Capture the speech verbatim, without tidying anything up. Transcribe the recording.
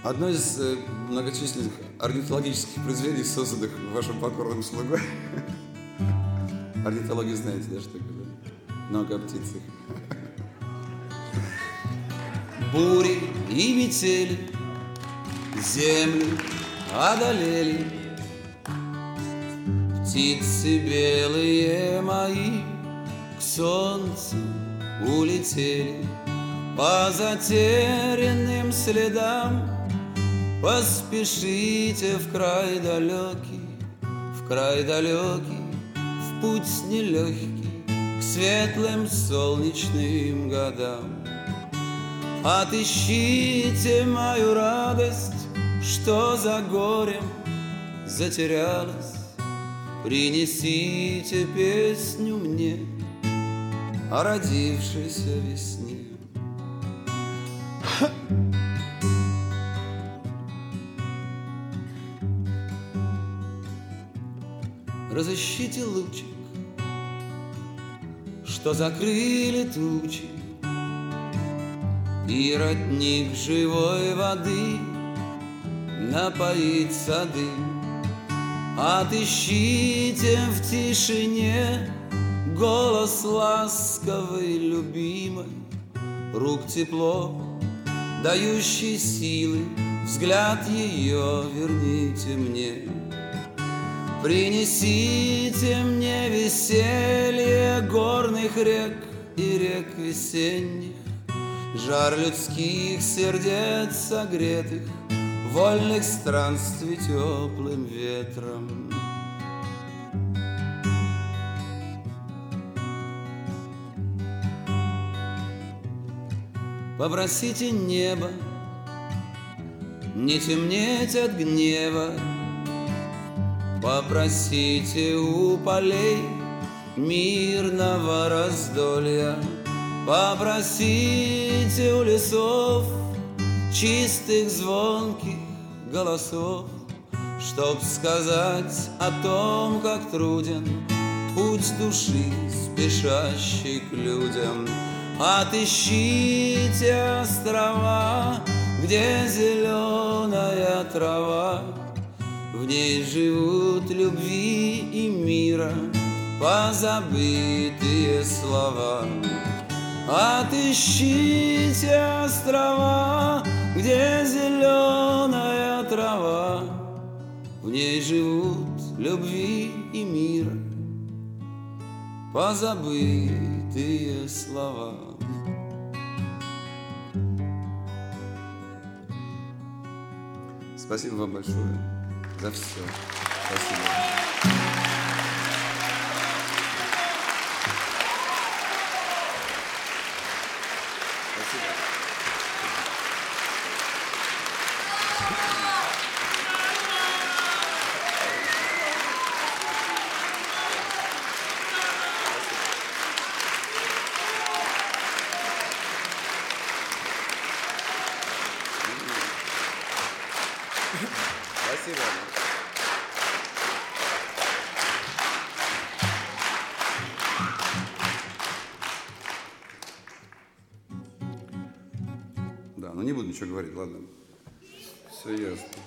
Одно из э, многочисленных орнитологических произведений, созданных вашим покорным слугой. Орнитологию знаете, да, что такое? Много о птицах. Бури и метели землю одолели, птицы белые мои к солнцу улетели. По затерянным следам поспешите в край далекий, в край далекий, в путь нелегкий, к светлым солнечным годам. Отыщите мою радость, что за горем затерялась. Принесите песню мне о родившейся весне. Разыщите лучик, что закрыли тучи, и родник живой воды напоит сады. Отыщите в тишине голос ласковый, любимый, рук тепло, дающий силы, взгляд ее верните мне. Принесите мне веселье горных рек и рек весенних, жар людских сердец согретых, вольных странствий теплым ветром. Попросите небо не темнеть от гнева, попросите у полей мирного раздолья, попросите у лесов чистых звонких голосов, чтоб сказать о том, как труден путь души, спешащей к людям. Отыщите острова, где зеленая трава, в ней живут любви и мира позабытые слова. Отыщите острова, где зеленая трава, в ней живут любви и мира позабытые слова. Спасибо вам большое за все. Спасибо. Спасибо. Да, ну не буду ничего говорить, ладно. Все ясно.